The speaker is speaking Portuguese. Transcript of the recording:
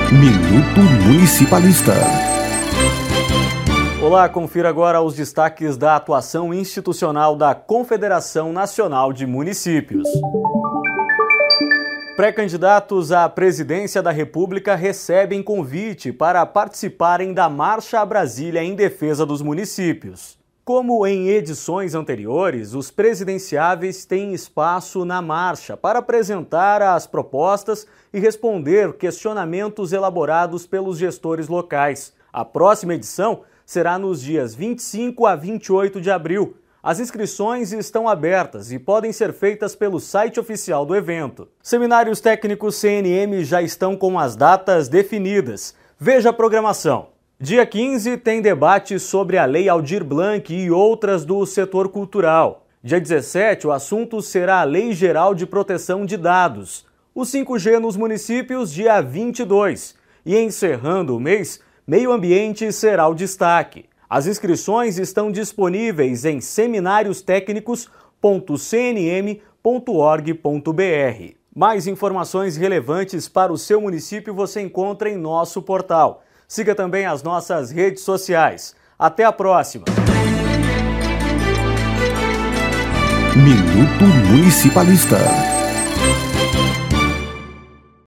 Minuto Municipalista. Olá, confira agora os destaques da atuação institucional da Confederação Nacional de Municípios. Pré-candidatos à presidência da República recebem convite para participarem da Marcha a Brasília em defesa dos municípios. Como em edições anteriores, os presidenciáveis têm espaço na marcha para apresentar as propostas e responder questionamentos elaborados pelos gestores locais. A próxima edição será nos dias 25 a 28 de abril. As inscrições estão abertas e podem ser feitas pelo site oficial do evento. Seminários técnicos CNM já estão com as datas definidas. Veja a programação. Dia 15 tem debate sobre a Lei Aldir Blanc e outras do setor cultural. Dia 17 o assunto será a Lei Geral de Proteção de Dados. O 5G nos municípios dia 22. E encerrando o mês, Meio Ambiente será o destaque. As inscrições estão disponíveis em seminariostecnicos.cnm.org.br. Mais informações relevantes para o seu município você encontra em nosso portal. Siga também as nossas redes sociais. Até a próxima! Minuto Municipalista.